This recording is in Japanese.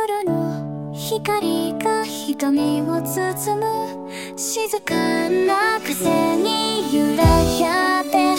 夜の光が瞳を包む静かな風に揺らやって